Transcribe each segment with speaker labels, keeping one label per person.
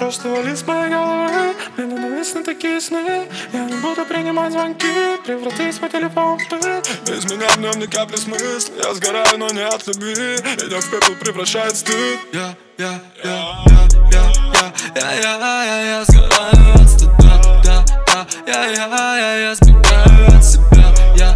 Speaker 1: просто вали с моей головы. Мне ненавистны такие сны. Я не буду принимать звонки, превратить свой телефон в пыль. Без меня в нем ни капли смысла. Я сгораю, но не от любви. Меня в пепел превращает стыд. Я сгораю от стыда. Я сбегаю от себя.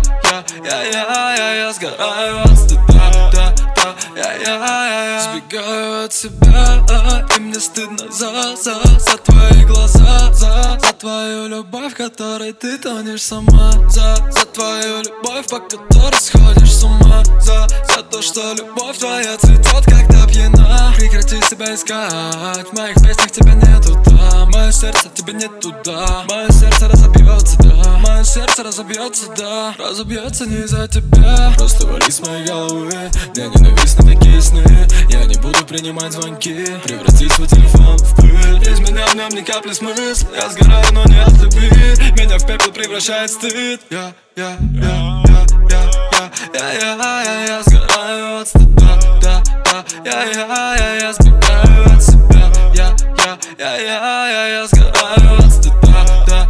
Speaker 1: Я сгораю от стыда. Я сбегаю от себя. И мне стыдно за твои глаза, за твою любовь, в которой ты тонешь сама, за твою любовь, по которой сходишь с ума, за то, что любовь твоя цветет, когда пьяна. Прекрати себя искать, в моих песнях тебя нету там. Мое сердце тебе нет туда. Мое сердце разобьется, да. Мое сердце разобьется, да. Разобьется не из-за тебя. Просто вали с моей головы. Мне ненавистны такие сны. Я не буду принимать звонки, превратить свой телефон в пыль. Без меня в нем ни капли смысла. Я сгораю, но не от любви. Меня в пепел превращает стыд. Я сгораю от стыда. Я сбегаю от себя. Я сгораю от стыда.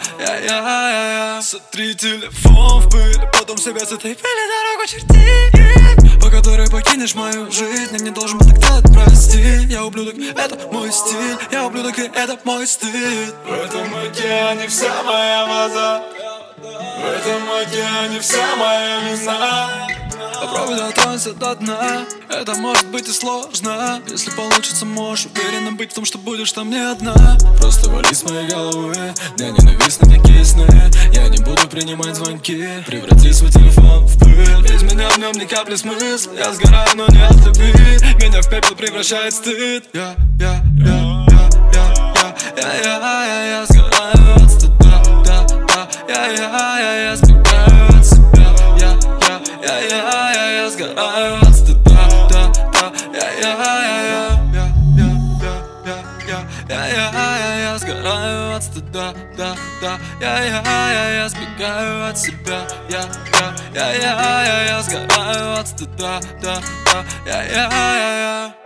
Speaker 1: Сотри телефон в пыль, потом себя с этой пыли дорогу черти, по которой покинешь мою жизнь. Я не должен был так делать, прости. Я ублюдок, это мой стиль. Я ублюдок, и это мой стыд. В этом океане вся моя вода. В этом океане вся моя вина. Попробуй дотронься до дна. Это может быть и сложно. Если получится, можешь уверенно быть в том, что будешь там не одна. Просто вали с моей головы. Мне ненавистны такие сны. Я не буду принимать звонки, преврати свой телефон в пыль. Без меня в нем ни капли смысла. Я сгораю, но не от любви. Меня в пепел превращает стыд. Я сгораю от стыда. Я сбегаю от себя. Я сгораю от стыда. Я сгораю от стыда. Я сбегаю от себя. Я сгораю от стыда.